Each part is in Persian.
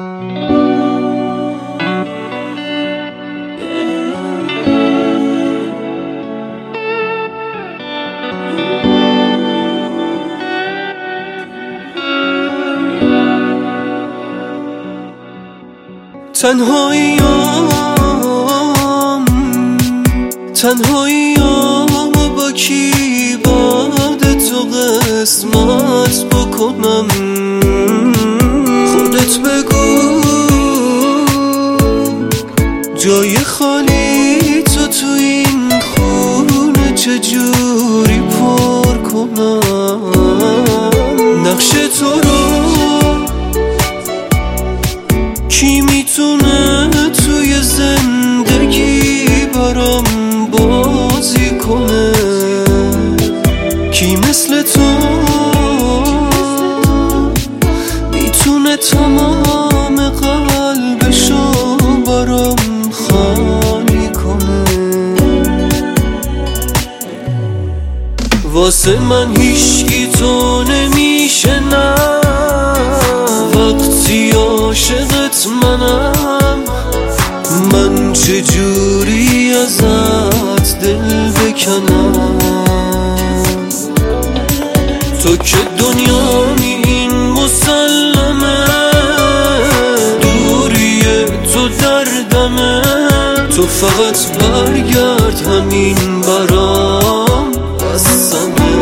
تنهاییام با کی باد تو قسمت بکنم؟ خودت بگو جای خالی تو این خونه چجوری پر کنم؟ نقش تو رو کی میتونه توی زندگی برام بازی کنه؟ کی مثل تو میتونه تمام قلبشو برام خالی کنه؟ واسه من هیچکی تو نمیشه، نه وقتی عاشقت منم. من چجوری ازت دل بکنم؟ تو که دنیامی این مسلمه، دوری تو دردمه. تو فقط برگرد همین برام بسمه.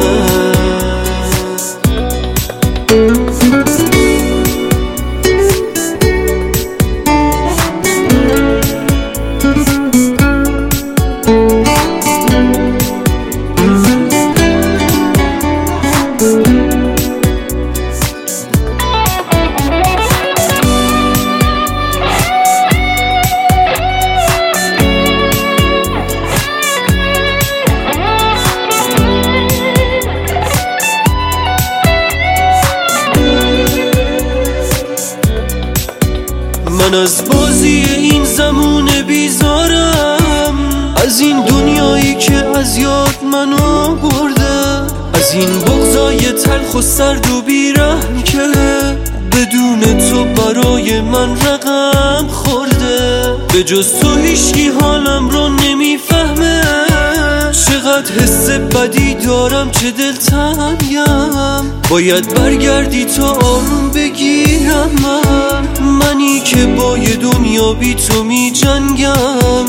من از بازی این زمان بیزارم، از این دنیایی که از یاد منو برده، از این بغضای تلخ و سرد و بیرحم که بدون تو برای من رقم خورده. به جز تو هیچکی حالم رو نمیفهمه، چقدر حس بدی دارم، چه دلتنگم. باید برگردی تا آروم بگیرم منی که با یه دنیا بی تو می جنگم.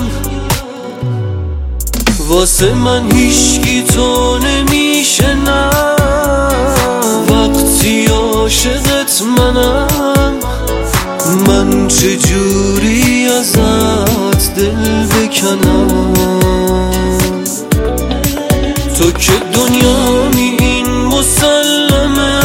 واسه من هیچکی تو نمیشه، نه وقتی عاشقت منم. من چجوری ازت دل بکنم؟ تو که دنیامی این مسلمه،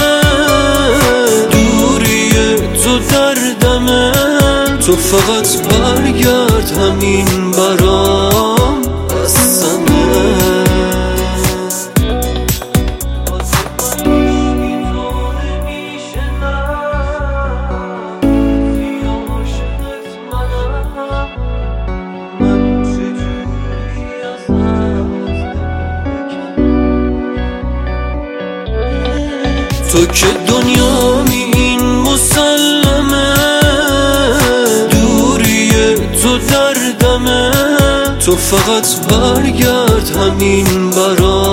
دوری تو دردمه. تو فقط برگرد همین برام بسمه. تو که دنیامی این مسلمه، دوری تو دردمه. تو فقط برگرد همین برام